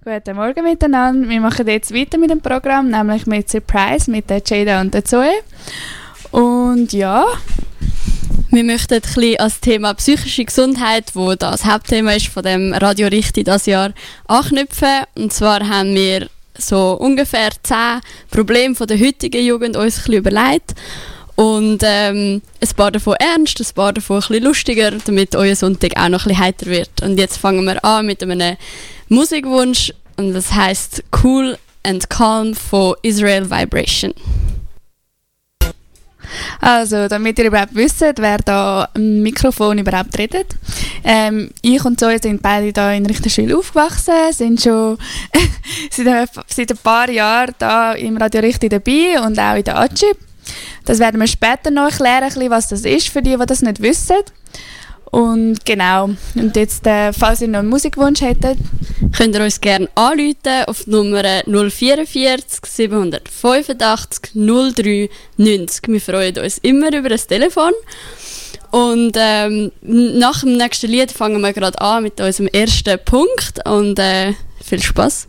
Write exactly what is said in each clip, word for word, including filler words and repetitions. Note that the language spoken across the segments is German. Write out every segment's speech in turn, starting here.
Guten Morgen miteinander. Wir machen jetzt weiter mit dem Programm, nämlich mit Surprise, mit der Jada und der Zoe. Und ja, wir möchten ein bisschen als Thema psychische Gesundheit, wo das Hauptthema ist von dem Radio Richtig dieses Jahr, anknüpfen. Und zwar haben wir so ungefähr zehn Probleme von der heutigen Jugend uns ein bisschen überlegt. Und ähm, ein paar davon ernst, ein paar davon ein bisschen lustiger, damit euer Sonntag auch noch ein bisschen heiter wird. Und jetzt fangen wir an mit einem Musikwunsch und das heisst Cool and Calm von Israel Vibration. Also, damit ihr überhaupt wisst, wer da am Mikrofon überhaupt redet. Ähm, ich und Zoe sind beide da in Richterschule aufgewachsen, sind schon seit, ein, seit ein paar Jahren da im Radio Richtig dabei und auch in der A G I B. Das werden wir später noch erklären, was das ist, für die, die das nicht wissen. Und genau, und jetzt, äh, falls ihr noch einen Musikwunsch hättet, könnt ihr uns gerne anrufen auf die Nummer null vier vier sieben fünf acht null drei neunzig. Wir freuen uns immer über das Telefon. Und ähm, nach dem nächsten Lied fangen wir gerade an mit unserem ersten Punkt. Und äh, viel Spaß.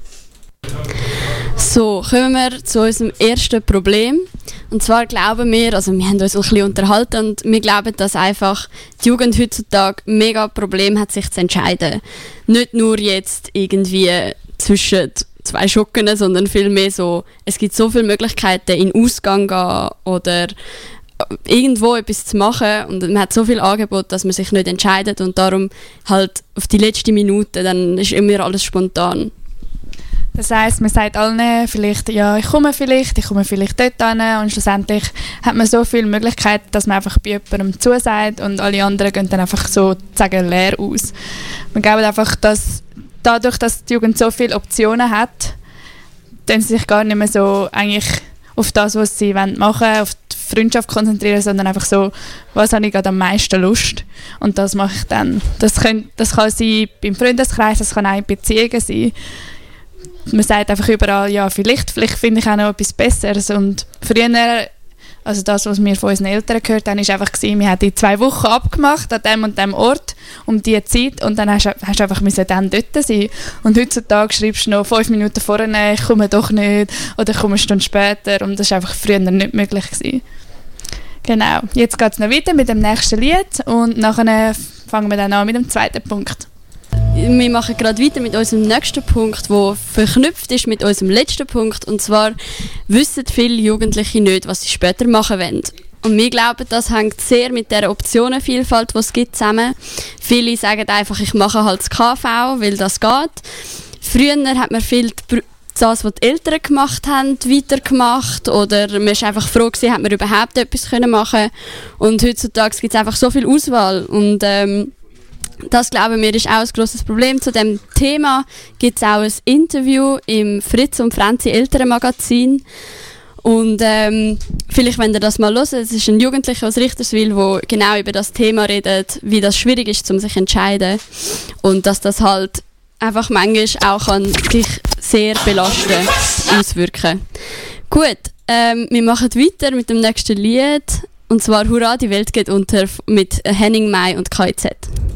So, kommen wir zu unserem ersten Problem. Und zwar glauben wir, also wir haben uns ein bisschen unterhalten und wir glauben, dass einfach die Jugend heutzutage mega Probleme hat, sich zu entscheiden. Nicht nur jetzt irgendwie zwischen zwei Schocken, sondern vielmehr so, es gibt so viele Möglichkeiten, in den Ausgang gehen oder irgendwo etwas zu machen und man hat so viel Angebot, dass man sich nicht entscheidet und darum halt auf die letzte Minute, dann ist immer alles spontan. Das heisst, man sagt allen vielleicht, ja, ich komme vielleicht, ich komme vielleicht dort hin und schlussendlich hat man so viele Möglichkeiten, dass man einfach bei jemandem zusagt und alle anderen gehen dann einfach sozusagen leer aus. Wir glauben einfach, dass dadurch, dass die Jugend so viele Optionen hat, dann sie sich gar nicht mehr so eigentlich auf das, was sie machen wollen, auf die Freundschaft konzentrieren, sondern einfach so, was habe ich gerade am meisten Lust und das mache ich dann. Das, können, das kann sein beim Freundeskreis, das kann auch in Beziehungen sein. Man sagt einfach überall, ja, vielleicht, vielleicht finde ich auch noch etwas Besseres. Und früher, also das, was wir von unseren Eltern gehört haben, war einfach, gewesen, wir haben die zwei Wochen abgemacht, an dem und dem Ort, um diese Zeit, und dann hast du einfach müssen dann dort sein. Und heutzutage schreibst du noch fünf Minuten vorher, ich komme doch nicht, oder ich komme eine Stunde später, und das war einfach früher nicht möglich gewesen. Genau, jetzt geht es noch weiter mit dem nächsten Lied, und nachher fangen wir dann an mit dem zweiten Punkt. Wir machen gerade weiter mit unserem nächsten Punkt, der verknüpft ist mit unserem letzten Punkt. Und zwar wissen viele Jugendliche nicht, was sie später machen wollen. Und wir glauben, das hängt sehr mit der Optionenvielfalt, die es gibt, zusammen. Viele sagen einfach, ich mache halt das K V, weil das geht. Früher hat man viel das, was die Eltern gemacht haben, weitergemacht. Oder man war einfach froh gewesen, hat man überhaupt etwas machen können. Und heutzutage gibt es einfach so viel Auswahl. Und ähm, das, glauben wir, ist auch ein grosses Problem. Zu diesem Thema gibt es auch ein Interview im Fritz und Franzi Elternmagazin. Und ähm, vielleicht, wenn ihr das mal hört, es ist ein Jugendlicher aus Richterswil, der genau über das Thema redet, wie das schwierig ist, um sich zu entscheiden. Und dass das halt einfach manchmal auch kann sich sehr belastend auswirken. Gut, ähm, wir machen weiter mit dem nächsten Lied. Und zwar «Hurra, die Welt geht unter» mit Henning May und K I Z.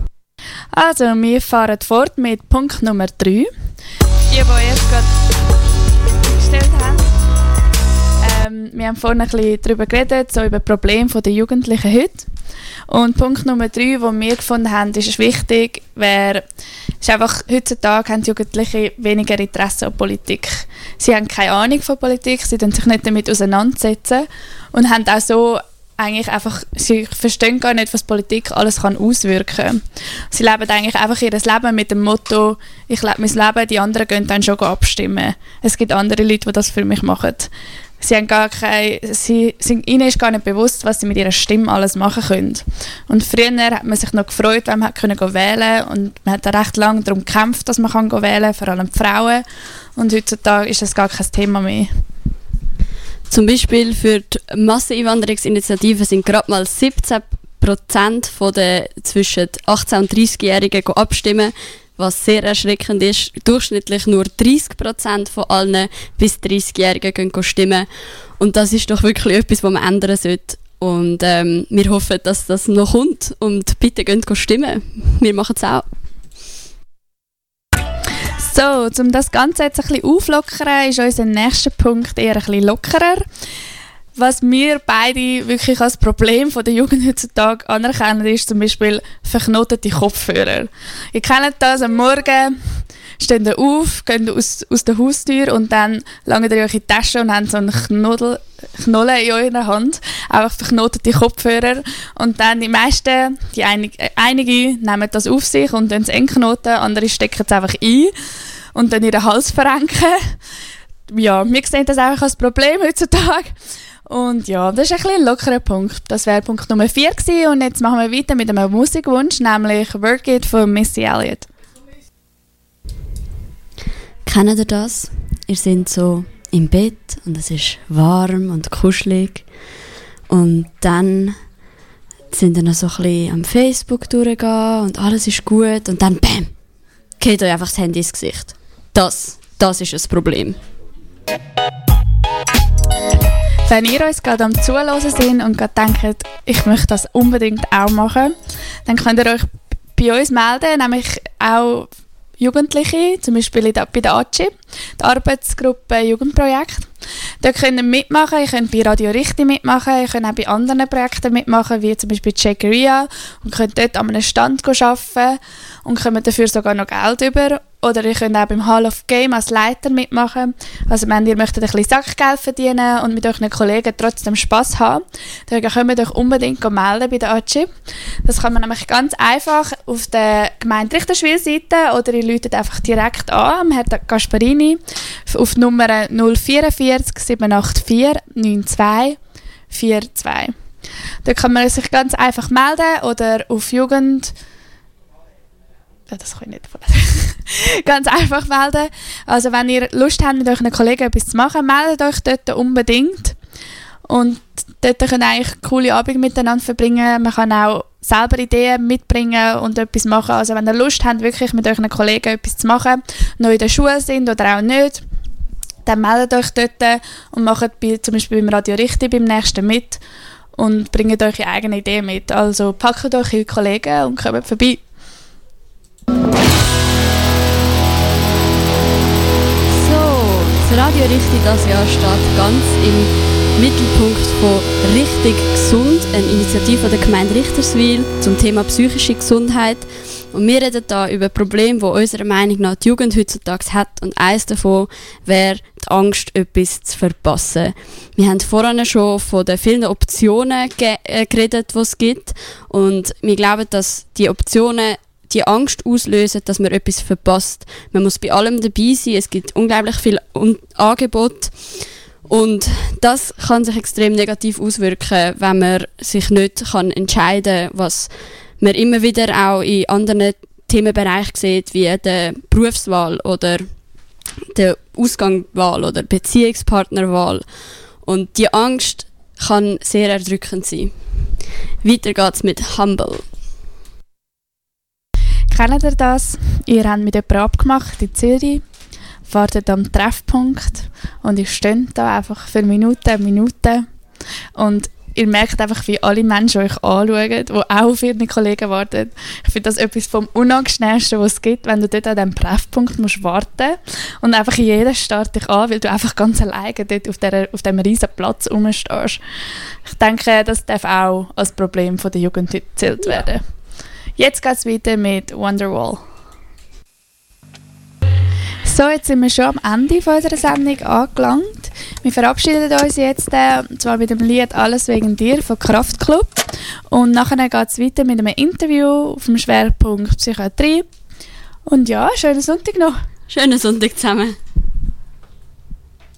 Also, wir fahren fort mit Punkt Nummer drei. Die, die jetzt gerade gestellt haben. Ähm, wir haben vorhin ein bisschen darüber geredet, so über die Probleme der Jugendlichen heute. Und Punkt Nummer drei, den wir gefunden haben, ist wichtig, wäre, ist einfach, heutzutage haben die Jugendlichen weniger Interesse an Politik. Sie haben keine Ahnung von Politik, sie setzen sich nicht damit auseinandersetzen und haben auch so eigentlich einfach, sie verstehen gar nicht, was Politik alles kann auswirken kann. Sie leben eigentlich einfach ihr Leben mit dem Motto, ich lebe mein Leben, die anderen gehen dann schon abstimmen. Es gibt andere Leute, die das für mich machen. Sie haben gar keine, sie, sie, ihnen ist gar nicht bewusst, was sie mit ihrer Stimme alles machen können. Und früher hat man sich noch gefreut, wenn man können wählen konnte. Und man hat recht lange darum gekämpft, dass man wählen kann, vor allem die Frauen. Und heutzutage ist das gar kein Thema mehr. Zum Beispiel für die Masseneinwanderungsinitiative sind gerade mal siebzehn Prozent von den zwischen achtzehn- und dreißigjährigen abstimmen, was sehr erschreckend ist. Durchschnittlich nur dreißig Prozent von allen bis dreißigjährigen gehen stimmen. Und das ist doch wirklich etwas, was man ändern sollte. Und ähm, wir hoffen, dass das noch kommt. Und bitte geht stimmen. Wir machen es auch. So, um das Ganze jetzt ein bisschen auflockern, ist unser nächster Punkt eher ein bisschen lockerer. Was wir beide wirklich als Problem von der Jugend heutzutage anerkennen, ist zum Beispiel verknotete Kopfhörer. Ihr kennt das, am Morgen stehen ihr auf, gehen aus, aus der Haustür und dann langen ihr euch in die Tasche und haben so einen Knoddel, Knollen in eurer Hand, einfach verknotete Kopfhörer. Und dann die meisten, die einig, äh, einige nehmen das auf sich und dann es eng knoten, andere stecken es einfach ein und dann ihren Hals verrenken. Ja, wir sehen das einfach als Problem heutzutage. Und ja, das ist ein bisschen ein lockerer Punkt. Das wäre Punkt Nummer vier gewesen. Und jetzt machen wir weiter mit einem Musikwunsch, nämlich «Work It» von Missy Elliott. Kennt ihr das? Ihr seid so im Bett und es ist warm und kuschelig. Und dann sind ihr noch so ein bisschen am Facebook durchgehen und alles ist gut. Und dann BÄM! Geht euch einfach das Handy ins Gesicht. Das, das ist ein Problem. Wenn ihr uns gerade am Zuhören seid und gerade denkt, ich möchte das unbedingt auch machen, dann könnt ihr euch bei uns melden, nämlich auch Jugendliche, zum Beispiel bei der A C I, die Arbeitsgruppe Jugendprojekt. Dort könnt ihr mitmachen, ihr könnt bei Radio Richtig mitmachen, ihr könnt auch bei anderen Projekten mitmachen, wie zum Beispiel Checkeria, und könnt dort an einem Stand arbeiten und kommt dafür sogar noch Geld über. Oder ihr könnt auch beim Hall of Game als Leiter mitmachen. Also wenn ihr möchtet ein bisschen Sackgeld verdienen und mit euren Kollegen trotzdem Spass haben, dann könnt ihr euch unbedingt melden bei der A C I. Das kann man nämlich ganz einfach auf der Gemeinde Richterswil-Seite oder ihr ruft einfach direkt an, am Herrn Gasparini, auf die Nummer null vier vier sieben acht vier neun zwei vier zwei. Da kann man sich ganz einfach melden oder auf Jugend... Ja, das kann ich nicht vorlesen. Ganz einfach melden. Also wenn ihr Lust habt, mit euren Kollegen etwas zu machen, meldet euch dort unbedingt. Und dort könnt ihr eigentlich coole Abende miteinander verbringen. Man kann auch selber Ideen mitbringen und etwas machen. Also wenn ihr Lust habt, wirklich mit euren Kollegen etwas zu machen, noch in der Schule sind oder auch nicht, dann meldet euch dort und macht bei, zum Beispiel beim Radio Richtig beim nächsten mit und bringt euch eure eigene Idee mit. Also packt euch eure Kollegen und kommt vorbei. Das Radio Richtig das Jahr steht ganz im Mittelpunkt von «Richtig gesund», eine Initiative der Gemeinde Richterswil zum Thema psychische Gesundheit. Und wir reden hier über Probleme, die unserer Meinung nach die Jugend heutzutage hat. Und eines davon wäre die Angst, etwas zu verpassen. Wir haben vorhin schon von den vielen Optionen ge- äh, geredet, die es gibt. Und wir glauben, dass die Optionen die Angst auslösen, dass man etwas verpasst. Man muss bei allem dabei sein, es gibt unglaublich viel Angebot und das kann sich extrem negativ auswirken, wenn man sich nicht kann entscheiden kann, was man immer wieder auch in anderen Themenbereichen sieht, wie der Berufswahl oder der Ausgangswahl oder Beziehungspartnerwahl. Und die Angst kann sehr erdrückend sein. Weiter geht's mit «Humble». Kennt ihr das? Ihr habt mit jemandem abgemacht in Zürich, wartet am Treffpunkt und ihr steht da einfach für Minuten und Minuten und ihr merkt einfach, wie alle Menschen euch anschauen, die auch auf ihre Kollegen warten. Ich finde das etwas vom Unangenehmsten, was es gibt, wenn du dort an diesem Treffpunkt musst warten und einfach jeder starrt dich an, weil du einfach ganz alleine dort auf, der, auf diesem riesen Platz rumstehst. Ich denke, das darf auch als Problem von der Jugend gezählt werden. Jetzt geht es weiter mit Wonderwall. So, jetzt sind wir schon am Ende unserer Sendung angelangt. Wir verabschieden uns jetzt, äh, und zwar mit dem Lied «Alles wegen dir» von Kraftklub. Und nachher geht es weiter mit einem Interview auf dem Schwerpunkt Psychiatrie. Und ja, schönen Sonntag noch. Schönen Sonntag zusammen.